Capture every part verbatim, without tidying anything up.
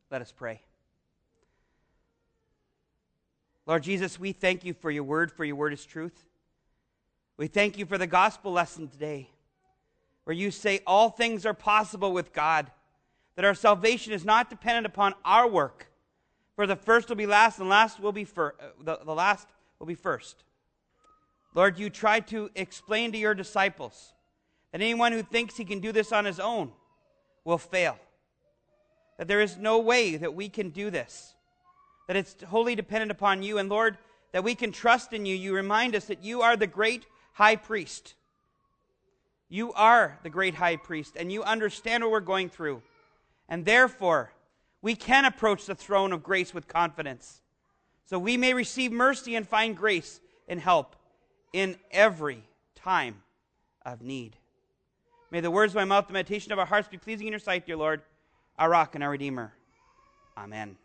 Let us pray. Lord Jesus, we thank you for your word, for your word is truth. We thank you for the gospel lesson today, where you say all things are possible with God, that our salvation is not dependent upon our work, for the first will be last, and last will be fir- the, the last will be first. Lord, you tried to explain to your disciples that anyone who thinks he can do this on his own will fail, that there is no way that we can do this, that it's wholly dependent upon you, and Lord, that we can trust in you. You remind us that you are the great high priest. You are the great high priest, and you understand what we're going through. And therefore, we can approach the throne of grace with confidence, so we may receive mercy and find grace and help in every time of need. May the words of my mouth, the meditation of our hearts be pleasing in your sight, dear Lord, our rock and our Redeemer. Amen.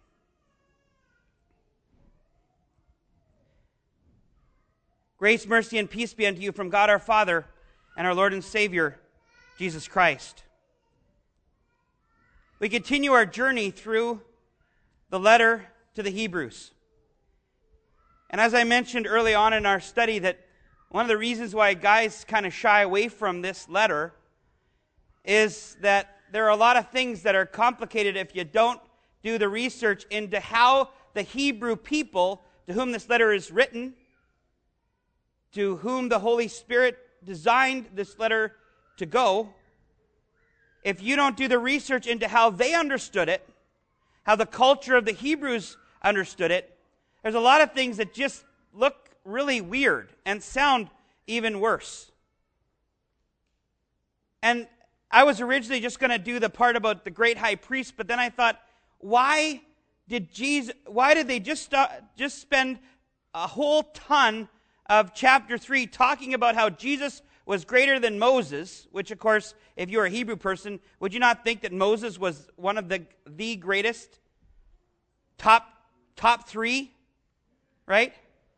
Grace, mercy, and peace be unto you from God our Father and our Lord and Savior, Jesus Christ. We continue our journey through the letter to the Hebrews. And as I mentioned early on in our study, that one of the reasons why guys kind of shy away from this letter is that there are a lot of things that are complicated if you don't do the research into how the Hebrew people to whom this letter is written, to whom the Holy Spirit designed this letter to go, if you don't do the research into how they understood it, how the culture of the Hebrews understood it, there's a lot of things that just look really weird and sound even worse. And I was originally just going to do the part about the great high priest, but then I thought, why did Jesus, why did they just stop, just spend a whole ton of chapter three talking about how Jesus was greater than Moses, which of course, if you're a Hebrew person, would you not think that Moses was one of the the greatest? Top top three, right?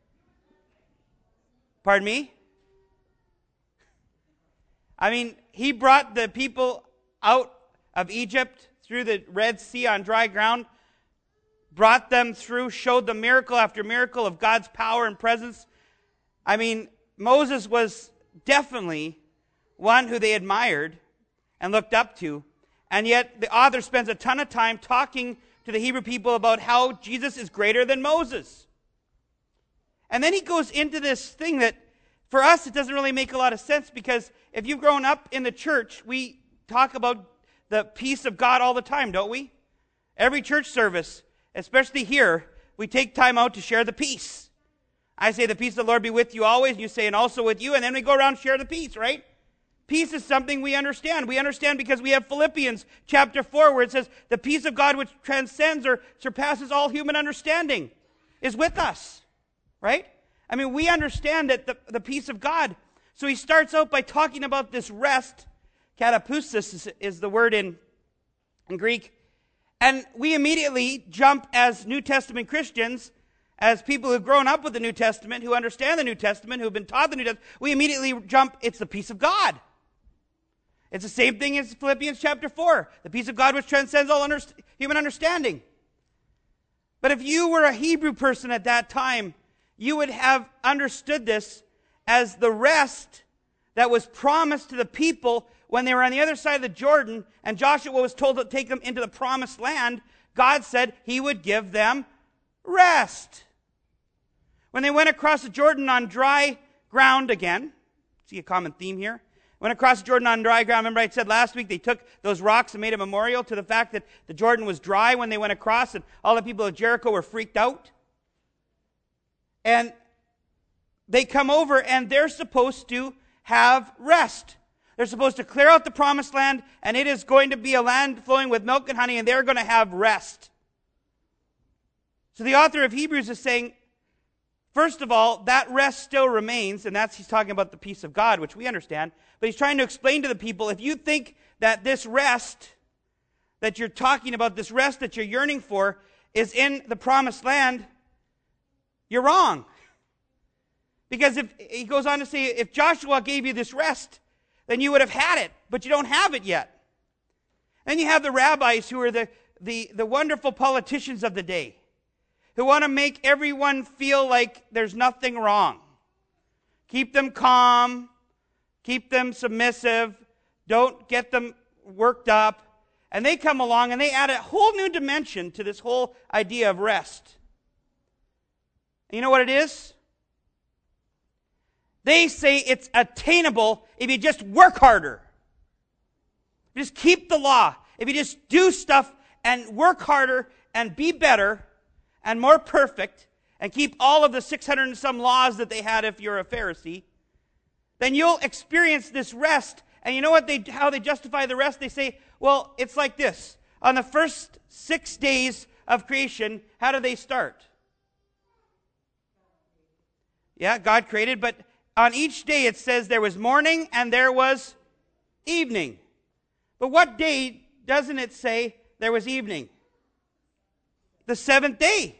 Pardon me? I mean, he brought the people out of Egypt through the Red Sea on dry ground, brought them through, showed them miracle after miracle of God's power and presence. I mean, Moses was definitely one who they admired and looked up to, and yet the author spends a ton of time talking to the Hebrew people about how Jesus is greater than Moses. And then he goes into this thing that, for us, it doesn't really make a lot of sense, because if you've grown up in the church, we talk about the peace of God all the time, don't we? Every church service, especially here, we take time out to share the peace. I say, the peace of the Lord be with you always. You say, and also with you. And then we go around and share the peace, right? Peace is something we understand. We understand because we have Philippians chapter four, where it says, the peace of God which transcends or surpasses all human understanding is with us, right? I mean, we understand that the, the peace of God. So he starts out by talking about this rest. Katapusis is, is the word in, in Greek. And we immediately jump as New Testament Christians, as people who've grown up with the New Testament, who understand the New Testament, who've been taught the New Testament, we immediately jump, it's the peace of God. It's the same thing as Philippians chapter four. The peace of God which transcends all under, human understanding. But if you were a Hebrew person at that time, you would have understood this as the rest that was promised to the people when they were on the other side of the Jordan, and Joshua was told to take them into the promised land. God said he would give them rest. When they went across the Jordan on dry ground again, see a common theme here, went across the Jordan on dry ground. Remember I said last week they took those rocks and made a memorial to the fact that the Jordan was dry when they went across, and all the people of Jericho were freaked out. And they come over and they're supposed to have rest. They're supposed to clear out the promised land, and it is going to be a land flowing with milk and honey, and they're going to have rest. So the author of Hebrews is saying, first of all, that rest still remains, and that's, he's talking about the peace of God, which we understand, but he's trying to explain to the people, if you think that this rest that you're talking about, this rest that you're yearning for, is in the promised land, you're wrong. Because if he goes on to say, if Joshua gave you this rest, then you would have had it, but you don't have it yet. Then you have the rabbis who are the, the, the wonderful politicians of the day who want to make everyone feel like there's nothing wrong. Keep them calm, keep them submissive, don't get them worked up. And they come along and they add a whole new dimension to this whole idea of rest. And you know what it is? They say it's attainable if you just work harder. Just keep the law. If you just do stuff and work harder and be better and more perfect and keep all of the six hundred and some laws that they had if you're a Pharisee, then you'll experience this rest. And you know what they how they justify the rest? They say, well, it's like this. On the first six days of creation, how do they start? Yeah, God created, but on each day it says there was morning and there was evening. But what day doesn't it say there was evening? The seventh day.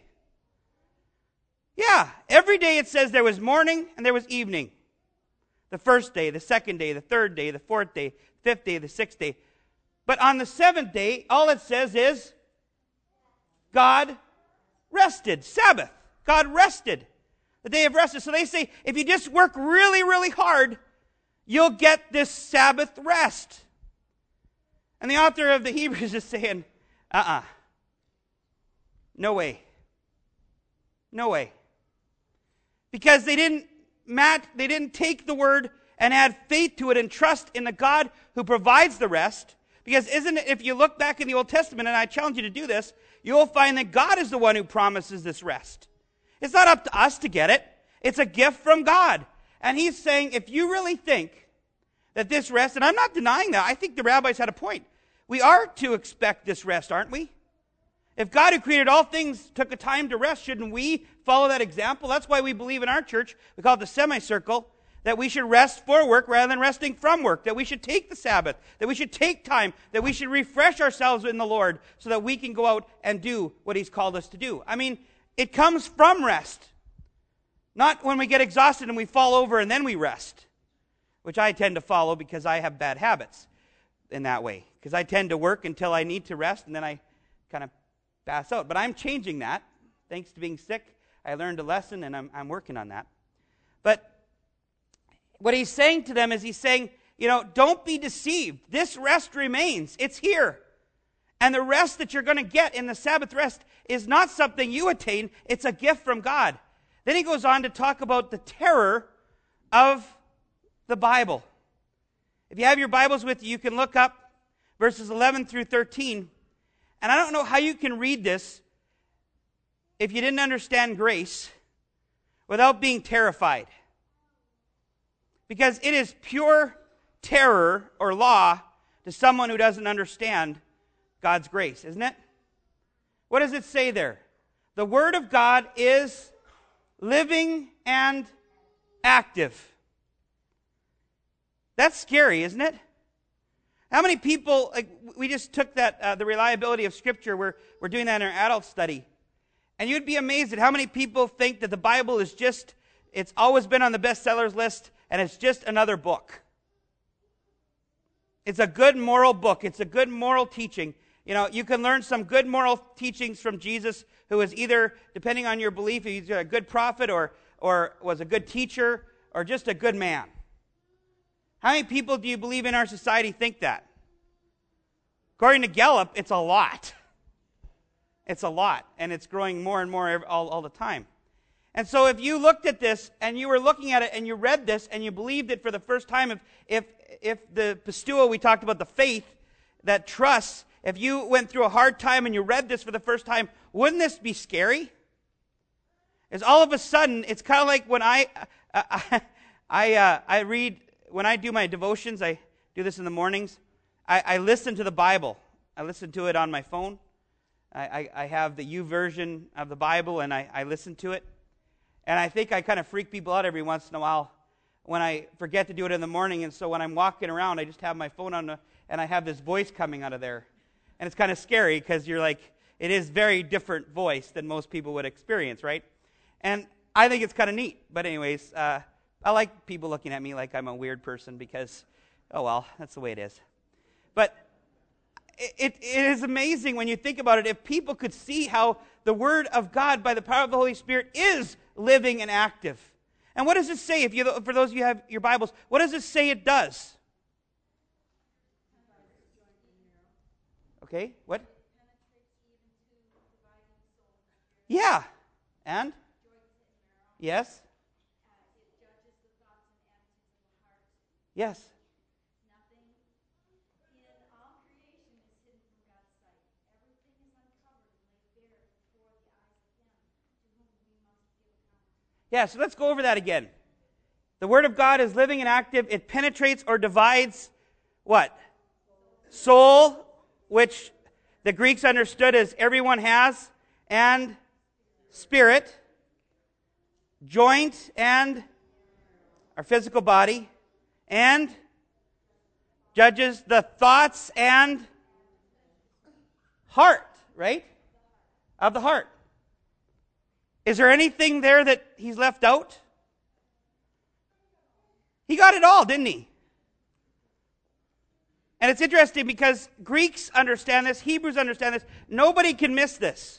Yeah, every day it says there was morning and there was evening. The first day, the second day, the third day, the fourth day, fifth day, the sixth day. But on the seventh day, all it says is God rested. Sabbath. God rested. The day of rest. So they say, if you just work really, really hard, you'll get this Sabbath rest. And the author of the Hebrews is saying, uh-uh. No way. No way. Because they didn't match, they didn't take the word and add faith to it and trust in the God who provides the rest. Because isn't it, if you look back in the Old Testament, and I challenge you to do this, you'll find that God is the one who promises this rest. It's not up to us to get it. It's a gift from God. And he's saying, if you really think that this rest, and I'm not denying that, I think the rabbis had a point. We are to expect this rest, aren't we? If God who created all things took a time to rest, shouldn't we follow that example? That's why we believe in our church, we call it the semicircle, that we should rest for work rather than resting from work, that we should take the Sabbath, that we should take time, that we should refresh ourselves in the Lord so that we can go out and do what he's called us to do. I mean, it comes from rest. Not when we get exhausted and we fall over and then we rest, which I tend to follow because I have bad habits in that way. Because I tend to work until I need to rest and then I kind of pass out. But I'm changing that. Thanks to being sick, I learned a lesson and I'm, I'm working on that. But what he's saying to them is he's saying, you know, don't be deceived. This rest remains. It's here. And the rest that you're going to get in the Sabbath rest is not something you attain. It's a gift from God. Then he goes on to talk about the terror of the Bible. If you have your Bibles with you, you can look up verses eleven through thirteen. And I don't know how you can read this if you didn't understand grace without being terrified. Because it is pure terror or law to someone who doesn't understand God's grace, isn't it? What does it say there? The Word of God is living and active. That's scary, isn't it? How many people, like we just took that, uh, the reliability of Scripture, we're, we're doing that in our adult study. And you'd be amazed at how many people think that the Bible is just, it's always been on the bestsellers list, and it's just another book. It's a good moral book. It's a good moral teaching. You know, you can learn some good moral teachings from Jesus, who is either, depending on your belief, he's a good prophet or, or was a good teacher or just a good man. How many people do you believe in our society think that? According to Gallup, it's a lot. It's a lot, and it's growing more and more all, all the time. And so if you looked at this, and you were looking at it, and you read this, and you believed it for the first time, if if, if the pisteuo, we talked about the faith that trusts, if you went through a hard time and you read this for the first time, wouldn't this be scary? Is all of a sudden, it's kind of like when I, I, I, uh, I read, when I do my devotions, I do this in the mornings, I, I listen to the Bible. I listen to it on my phone. I, I, I have the U version of the Bible, and I, I listen to it. And I think I kind of freak people out every once in a while when I forget to do it in the morning. And so when I'm walking around, I just have my phone on, the, and I have this voice coming out of there. And it's kind of scary because you're like, it is very different voice than most people would experience, right? And I think it's kind of neat. But anyways, uh, I like people looking at me like I'm a weird person because, oh well, that's the way it is. But it, it is amazing when you think about it. If people could see how the Word of God by the power of the Holy Spirit is living and active. And what does it say? If you, for those of you who have your Bibles, what does it say it does? Okay, what? Yeah. And? Yes. Yes. Nothing in all creation is hidden from God's sight. Everything is uncovered and laid bare before the eyes of Him to whom we must give account. Yeah, so let's go over that again. The Word of God is living and active. It penetrates or divides what? Soul, which the Greeks understood as everyone has, and spirit, joint, and our physical body, and judges the thoughts and heart, right? Of the heart. Is there anything there that he's left out? He got it all, didn't he? And it's interesting because Greeks understand this, Hebrews understand this. Nobody can miss this.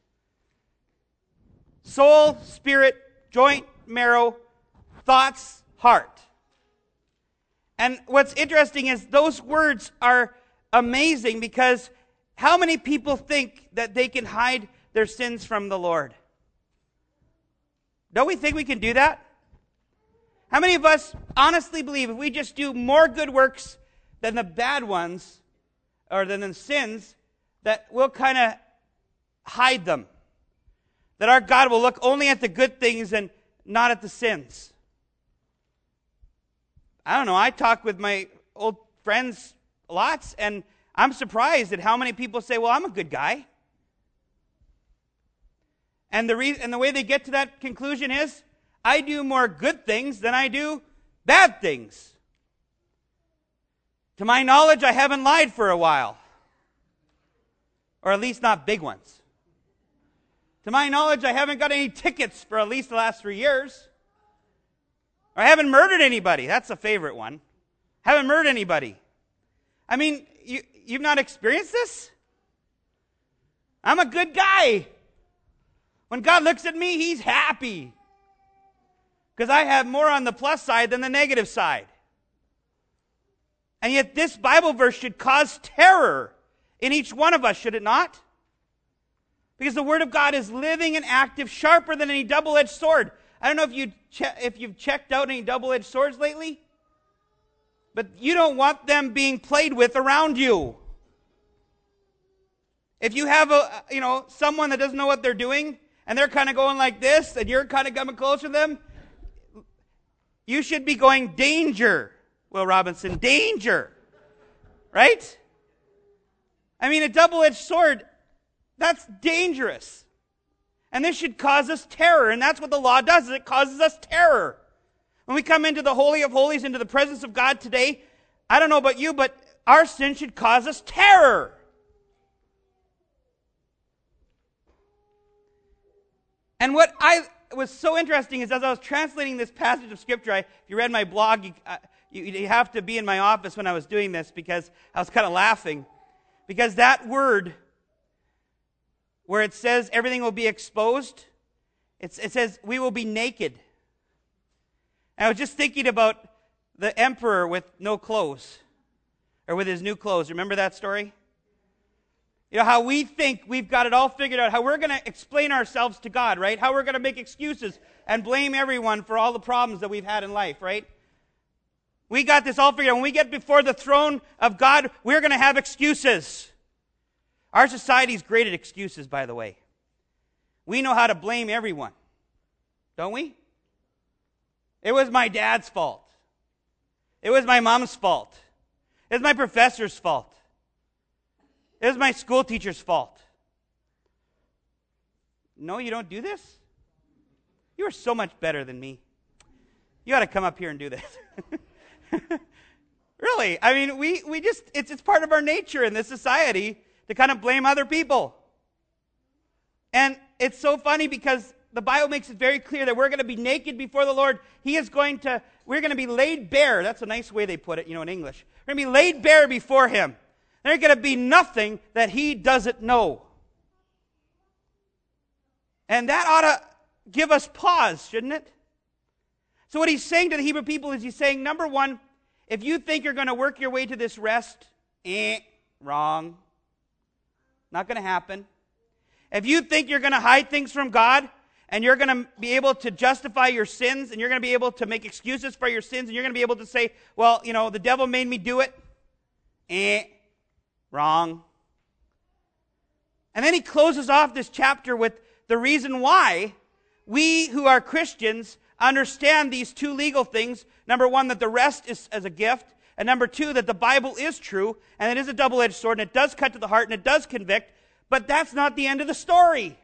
Soul, spirit, joint, marrow, thoughts, heart. And what's interesting is those words are amazing because how many people think that they can hide their sins from the Lord? Don't we think we can do that? How many of us honestly believe if we just do more good works than the bad ones, or than the sins, that we'll kind of hide them? That our God will look only at the good things and not at the sins? I don't know, I talk with my old friends lots, and I'm surprised at how many people say, well, I'm a good guy. And the reason, and the way they get to that conclusion is, I do more good things than I do bad things. To my knowledge, I haven't lied for a while. Or at least not big ones. To my knowledge, I haven't got any tickets for at least the last three years. Or I haven't murdered anybody. That's a favorite one. Haven't murdered anybody. I mean, you, you've not experienced this? I'm a good guy. When God looks at me, He's happy. Because I have more on the plus side than the negative side. And yet this Bible verse should cause terror in each one of us, should it not? Because the Word of God is living and active, sharper than any double-edged sword. I don't know if, you che- if you've checked out any double-edged swords lately, but you don't want them being played with around you. If you have a, you know, someone that doesn't know what they're doing, and they're kind of going like this, and you're kind of coming closer to them, you should be going, danger, Will Robinson, danger. Right? I mean, a double-edged sword, that's dangerous. And this should cause us terror, and that's what the law does, is it causes us terror. When we come into the Holy of Holies, into the presence of God today, I don't know about you, but our sin should cause us terror. And what I was so interesting is as I was translating this passage of Scripture, I, if you read my blog, you, uh, you, you have to be in my office when I was doing this because I was kind of laughing. Because that word, where it says everything will be exposed, it's, it says we will be naked. And I was just thinking about the emperor with no clothes, or with his new clothes. Remember that story? You know, how we think we've got it all figured out, how we're going to explain ourselves to God, right? How we're going to make excuses and blame everyone for all the problems that we've had in life, right? We got this all figured out. When we get before the throne of God, we're going to have excuses. Our society's great at excuses, by the way. We know how to blame everyone, don't we? It was my dad's fault. It was my mom's fault. It was my professor's fault. It was my school teacher's fault. No, you don't do this? You are so much better than me. You ought to come up here and do this. Really, I mean, we, we just, it's, it's part of our nature in this society to kind of blame other people. And it's so funny because the Bible makes it very clear that we're going to be naked before the Lord. He is going to, we're going to be laid bare. That's a nice way they put it, you know, in English. We're going to be laid bare before Him. There's going to be nothing that he doesn't know. And that ought to give us pause, shouldn't it? So what he's saying to the Hebrew people is he's saying, number one, if you think you're going to work your way to this rest, eh, wrong. Not going to happen. If you think you're going to hide things from God, and you're going to be able to justify your sins, and you're going to be able to make excuses for your sins, and you're going to be able to say, well, you know, the devil made me do it, eh, wrong. And then he closes off this chapter with the reason why we who are Christians understand these two legal things. Number one, that the rest is as a gift. And number two, that the Bible is true, and it is a double-edged sword, and it does cut to the heart, and it does convict. But that's not the end of the story.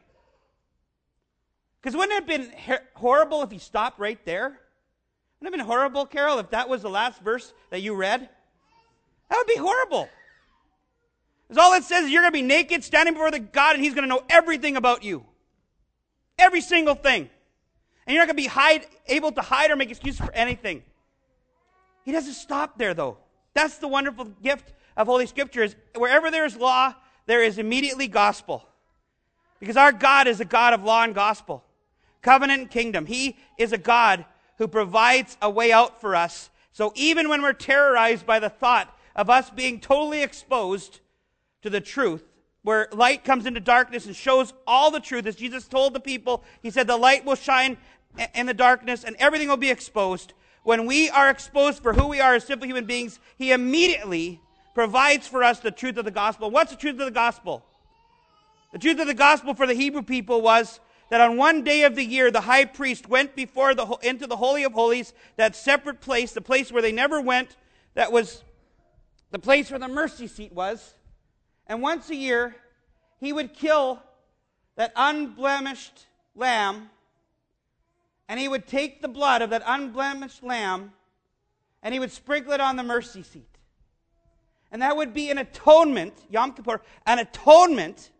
Because wouldn't it have been her- horrible if he stopped right there? Wouldn't it have been horrible, Carol, if that was the last verse that you read? That would be horrible. Because all it says is you're going to be naked, standing before the God, and he's going to know everything about you. Every single thing. And you're not going to be hide, able to hide or make excuses for anything. He doesn't stop there, though. That's the wonderful gift of Holy Scripture, is wherever there is law, there is immediately gospel. Because our God is a God of law and gospel. Covenant and kingdom. He is a God who provides a way out for us. So even when we're terrorized by the thought of us being totally exposed to the truth, where light comes into darkness and shows all the truth, as Jesus told the people, he said the light will shine in the darkness and everything will be exposed. When we are exposed for who we are as simple human beings, he immediately provides for us the truth of the gospel. What's the truth of the gospel? The truth of the gospel for the Hebrew people was that on one day of the year, the high priest went before the into the Holy of Holies, that separate place, the place where they never went, that was the place where the mercy seat was. And once a year, he would kill that unblemished lamb, and he would take the blood of that unblemished lamb, and he would sprinkle it on the mercy seat. And that would be an atonement, Yom Kippur, an atonement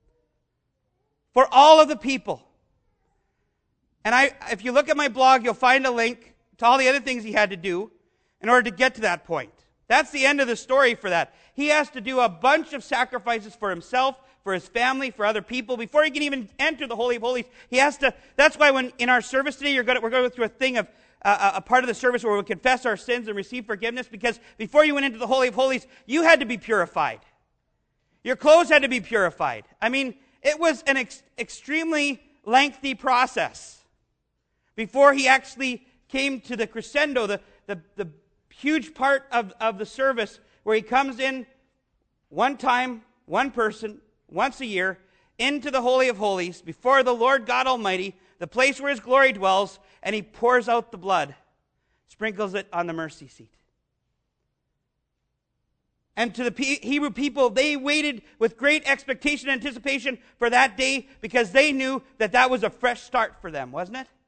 for all of the people. And I, if you look at my blog, you'll find a link to all the other things he had to do in order to get to that point. That's the end of the story for that. He has to do a bunch of sacrifices for himself, for his family, for other people. Before he can even enter the Holy of Holies, he has to, that's why when in our service today, you're going to, we're going to go through a thing of, uh, a part of the service where we confess our sins and receive forgiveness, because before you went into the Holy of Holies, you had to be purified. Your clothes had to be purified. I mean, it was an ex- extremely lengthy process before he actually came to the crescendo, the, the, the huge part of, of the service where he comes in one time, one person, once a year, into the Holy of Holies, before the Lord God Almighty, the place where his glory dwells, and he pours out the blood, sprinkles it on the mercy seat. And to the Hebrew people, they waited with great expectation and anticipation for that day, because they knew that that was a fresh start for them, wasn't it?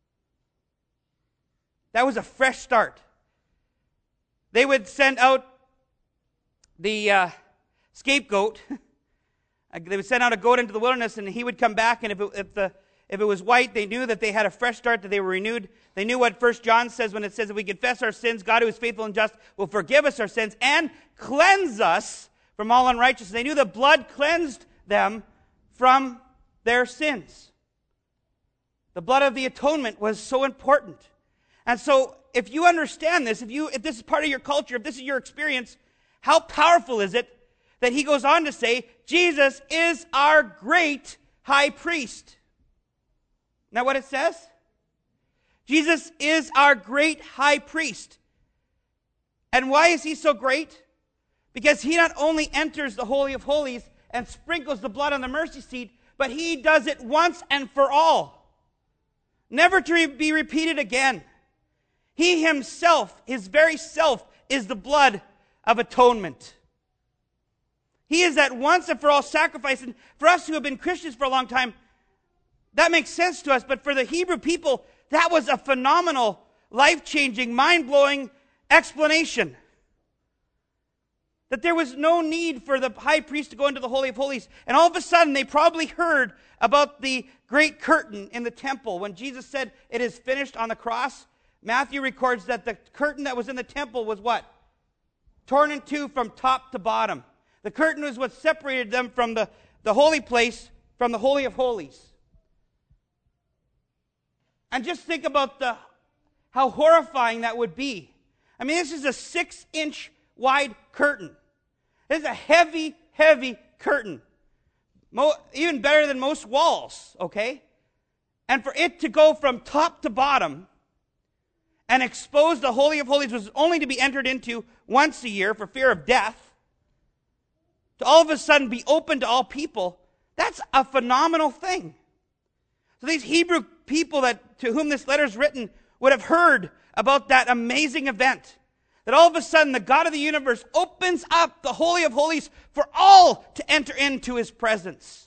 That was a fresh start. They would send out the uh, scapegoat. They would send out a goat into the wilderness, and he would come back, and if it, if the if it was white, they knew that they had a fresh start, that they were renewed. They knew what First John says when it says, if we confess our sins, God who is faithful and just will forgive us our sins and cleanse us from all unrighteousness. They knew the blood cleansed them from their sins. The blood of the atonement was so important. And so, if you understand this, if you if this is part of your culture, if this is your experience, how powerful is it that he goes on to say, Jesus is our great high priest. Now what it says? Jesus is our great high priest. And why is he so great? Because he not only enters the Holy of Holies and sprinkles the blood on the mercy seat, but he does it once and for all. Never to be repeated again. He himself, his very self, is the blood of atonement. He is that once and for all sacrifice. And for us who have been Christians for a long time, that makes sense to us. But for the Hebrew people, that was a phenomenal, life-changing, mind-blowing explanation. That there was no need for the high priest to go into the Holy of Holies. And all of a sudden, they probably heard about the great curtain in the temple. When Jesus said, it is finished on the cross, Matthew records that the curtain that was in the temple was what? Torn in two from top to bottom. The curtain was what separated them from the, the holy place, from the Holy of Holies. And just think about the how horrifying that would be. I mean, this is a six-inch wide curtain. This is a heavy, heavy curtain. Mo- even better than most walls, okay? And for it to go from top to bottom and expose the Holy of Holies, was only to be entered into once a year for fear of death, to all of a sudden be open to all people, that's a phenomenal thing. So these Hebrew people that to whom this letter is written would have heard about that amazing event. That all of a sudden the God of the universe opens up the Holy of Holies for all to enter into his presence.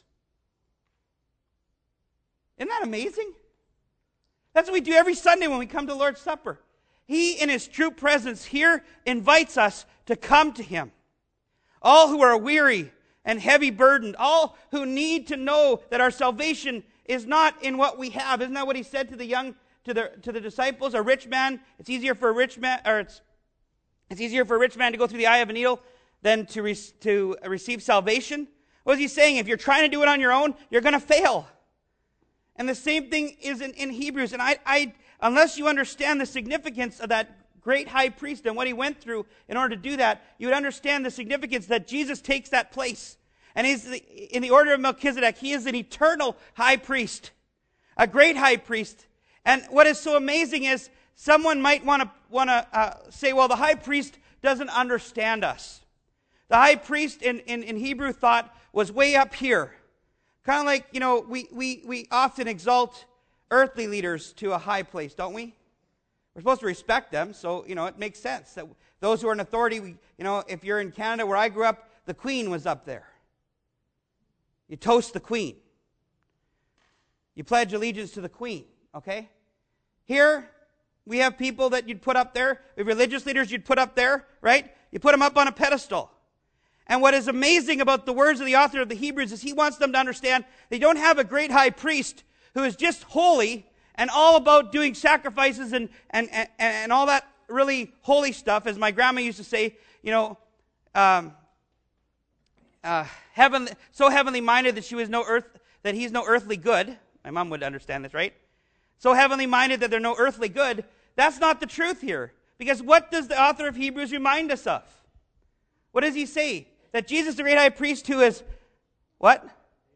Isn't that amazing? That's what we do every Sunday when we come to Lord's Supper. He, in his true presence here, invites us to come to him. All who are weary and heavy burdened, all who need to know that our salvation is not in what we have. Isn't that what he said to the young, to the to the disciples? A rich man, it's easier for a rich man, or it's it's easier for a rich man to go through the eye of a needle than to re, to receive salvation. What is he saying? If you're trying to do it on your own, you're going to fail. And the same thing is in, in Hebrews. And I, I, unless you understand the significance of that great high priest and what he went through in order to do that, you would understand the significance that Jesus takes that place. And he's the, in the order of Melchizedek, he is an eternal high priest, a great high priest. And what is so amazing is someone might want to want to uh, say, well, the high priest doesn't understand us. The high priest in, in, in Hebrew thought was way up here. Kind of like, you know, we, we, we often exalt earthly leaders to a high place, don't we? We're supposed to respect them, so, you know, it makes sense that those who are in authority, we, you know, if you're in Canada where I grew up, the Queen was up there. You toast the Queen. You pledge allegiance to the Queen, okay? Here, we have people that you'd put up there, we have religious leaders you'd put up there, right? You put them up on a pedestal. And what is amazing about the words of the author of the Hebrews is he wants them to understand they don't have a great high priest who is just holy and all about doing sacrifices and, and, and, and all that really holy stuff. As my grandma used to say, you know, um, uh, heaven, so heavenly minded that she was no earth, that he's no earthly good. My mom would understand this, right? So heavenly minded that they're no earthly good. That's not the truth here. Because what does the author of Hebrews remind us of? What does he say? That Jesus, the great high priest who is, what?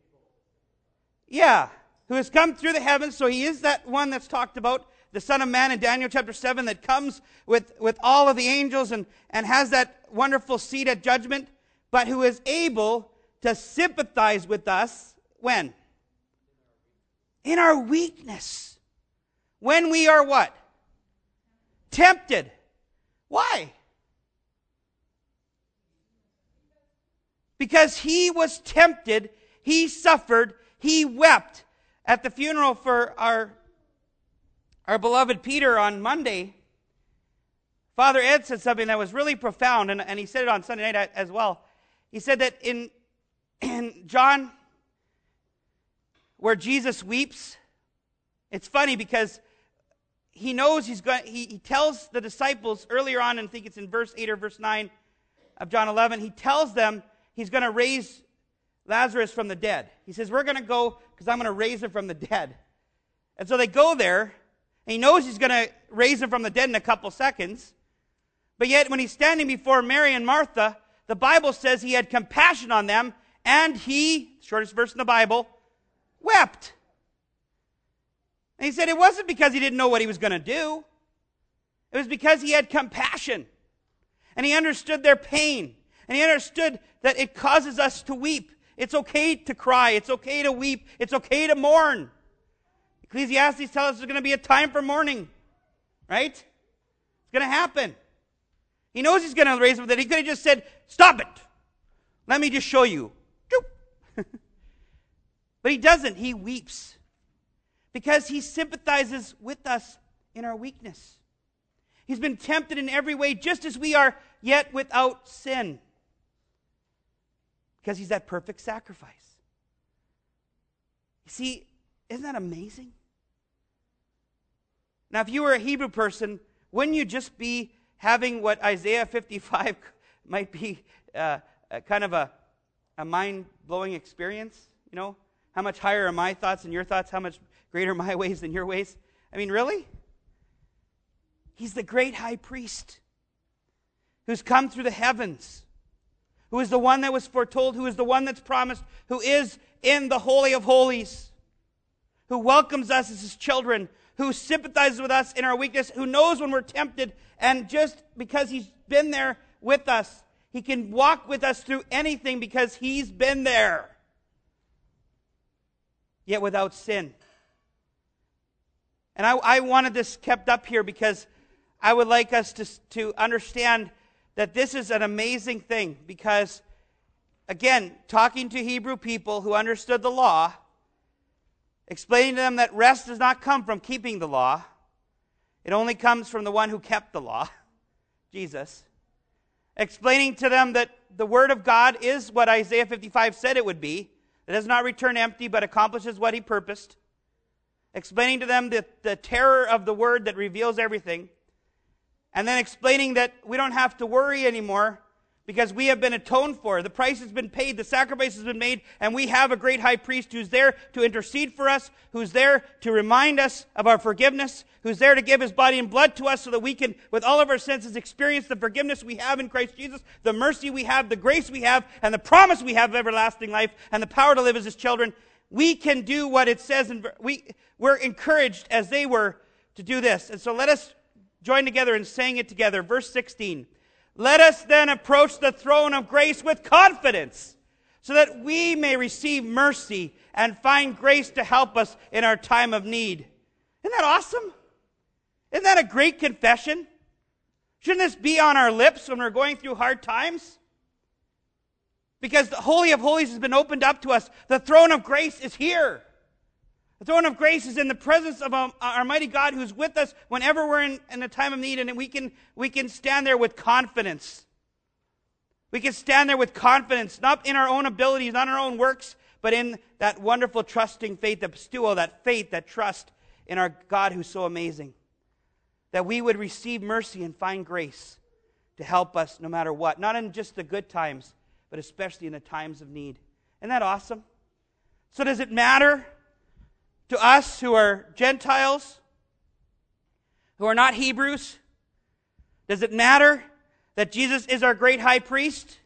Yeah, who has come through the heavens, so he is that one that's talked about, the Son of Man in Daniel chapter seven, that comes with, with all of the angels and, and has that wonderful seat at judgment, but who is able to sympathize with us, when? In our weakness. When we are what? Tempted. Why? Because he was tempted, he suffered, he wept. At the funeral for our, our beloved Peter on Monday, Father Ed said something that was really profound, and, and he said it on Sunday night as well. He said that in, in John, where Jesus weeps, it's funny because he knows he's going, he, he tells the disciples earlier on, and I think it's in verse eight or verse nine of John eleven, he tells them he's going to raise Lazarus from the dead. He says, we're going to go because I'm going to raise him from the dead. And so they go there, and he knows he's going to raise him from the dead in a couple seconds. But yet when he's standing before Mary and Martha, the Bible says he had compassion on them, and he, shortest verse in the Bible, wept. And he said it wasn't because he didn't know what he was going to do. It was because he had compassion. And he understood their pain. And he understood that it causes us to weep. It's okay to cry. It's okay to weep. It's okay to mourn. Ecclesiastes tells us there's going to be a time for mourning. Right? It's going to happen. He knows he's going to raise him from the dead. He could have just said, stop it. Let me just show you. But he doesn't. He weeps. Because he sympathizes with us in our weakness. He's been tempted in every way just as we are, yet without sin. Because he's that perfect sacrifice. You see, isn't that amazing? Now, if you were a Hebrew person, wouldn't you just be having what Isaiah fifty-five might be uh, a kind of a, a mind-blowing experience? You know, how much higher are my thoughts than your thoughts? How much greater are my ways than your ways? I mean, really? He's the great high priest who's come through the heavens, who is the one that was foretold, who is the one that's promised, who is in the Holy of Holies, who welcomes us as his children, who sympathizes with us in our weakness, who knows when we're tempted, and just because he's been there with us, he can walk with us through anything because he's been there, yet without sin. And I, I wanted this kept up here because I would like us to, to understand that this is an amazing thing, because, again, talking to Hebrew people who understood the law, explaining to them that rest does not come from keeping the law. It only comes from the one who kept the law, Jesus. Explaining to them that the Word of God is what Isaiah fifty-five said it would be. It does not return empty, but accomplishes what he purposed. Explaining to them the, the terror of the Word that reveals everything. And then explaining that we don't have to worry anymore because we have been atoned for. The price has been paid, the sacrifice has been made, and we have a great high priest who's there to intercede for us, who's there to remind us of our forgiveness, who's there to give his body and blood to us so that we can, with all of our senses, experience the forgiveness we have in Christ Jesus, the mercy we have, the grace we have, and the promise we have of everlasting life, and the power to live as his children. We can do what it says, and we, we're encouraged as they were to do this. And so let us join together in saying it together. Verse sixteen. Let us then approach the throne of grace with confidence, so that we may receive mercy and find grace to help us in our time of need. Isn't that awesome? Isn't that a great confession? Shouldn't this be on our lips when we're going through hard times? Because the Holy of Holies has been opened up to us. The throne of grace is here. The throne of grace is in the presence of our, our mighty God who's with us whenever we're in, in a time of need, and we can, we can stand there with confidence. We can stand there with confidence, not in our own abilities, not in our own works, but in that wonderful trusting faith, the pistuo, that faith, that trust in our God who's so amazing. That we would receive mercy and find grace to help us no matter what. Not in just the good times, but especially in the times of need. Isn't that awesome? So does it matter to us who are Gentiles, who are not Hebrews? Does it matter that Jesus is our great high priest?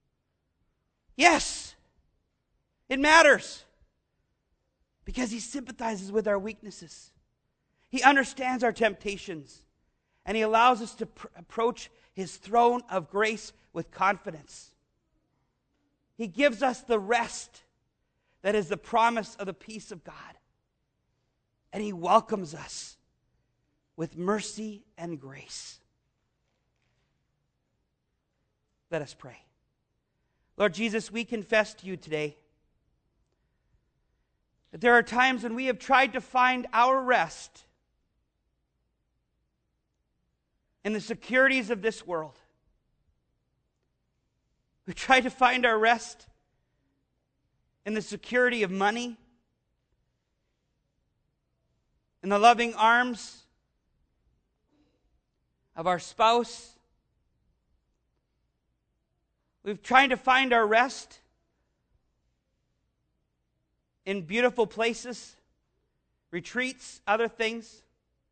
Yes, it matters. Because he sympathizes with our weaknesses. He understands our temptations. And he allows us to pr- approach his throne of grace with confidence. He gives us the rest that is the promise of the peace of God. And he welcomes us with mercy and grace. Let us pray. Lord Jesus, we confess to you today that there are times when we have tried to find our rest in the securities of this world. We try to find our rest in the security of money, in the loving arms of our spouse. We've tried to find our rest in beautiful places, retreats, other things.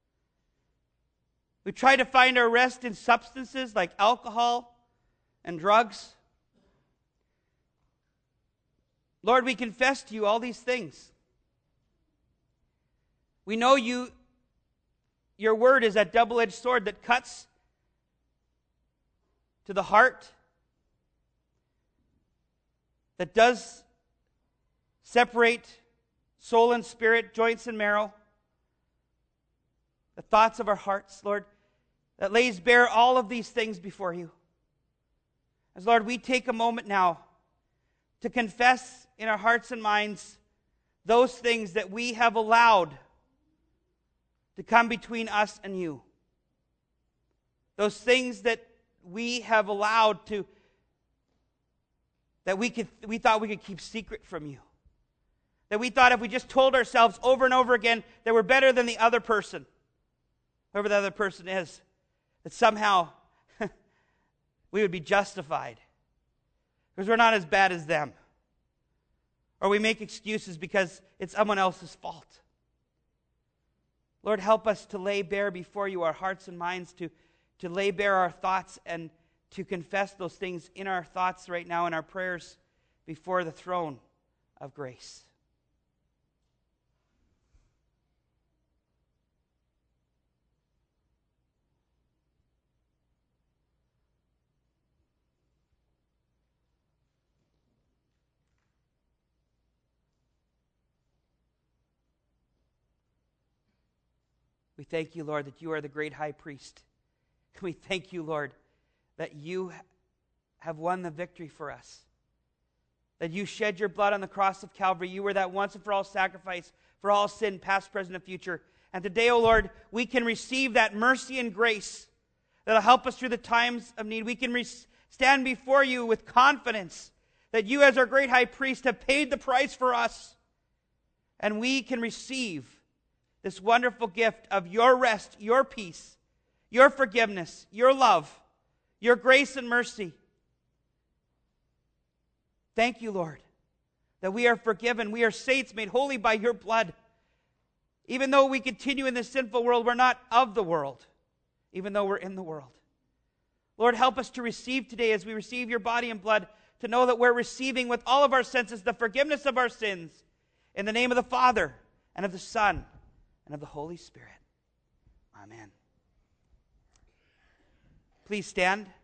We try to find our rest in substances like alcohol and drugs. Lord, we confess to you all these things. We know you, your word is that double-edged sword that cuts to the heart, that does separate soul and spirit, joints and marrow, the thoughts of our hearts, Lord, that lays bare all of these things before you. As Lord, we take a moment now to confess in our hearts and minds those things that we have allowed to come between us and you. Those things that we have allowed to, that we could, we thought we could keep secret from you. That we thought if we just told ourselves over and over again that we're better than the other person, whoever the other person is, that somehow we would be justified. because we're not as bad as them. Or we make excuses because it's someone else's fault. Lord, help us to lay bare before you our hearts and minds, to, to lay bare our thoughts and to confess those things in our thoughts right now in our prayers before the throne of grace. We thank you, Lord, that you are the great high priest. We thank you, Lord, that you have won the victory for us. That you shed your blood on the cross of Calvary. You were that once and for all sacrifice for all sin, past, present, and future. And today, O Lord, we can receive that mercy and grace that will help us through the times of need. We can re- stand before you with confidence that you, as our great high priest, have paid the price for us. And we can receive this wonderful gift of your rest, your peace, your forgiveness, your love, your grace and mercy. Thank you, Lord, that we are forgiven. We are saints made holy by your blood. Even though we continue in this sinful world, we're not of the world, even though we're in the world. Lord, help us to receive today as we receive your body and blood, to know that we're receiving with all of our senses the forgiveness of our sins. In the name of the Father, and of the Son, and of the Holy Spirit. Amen. Please stand.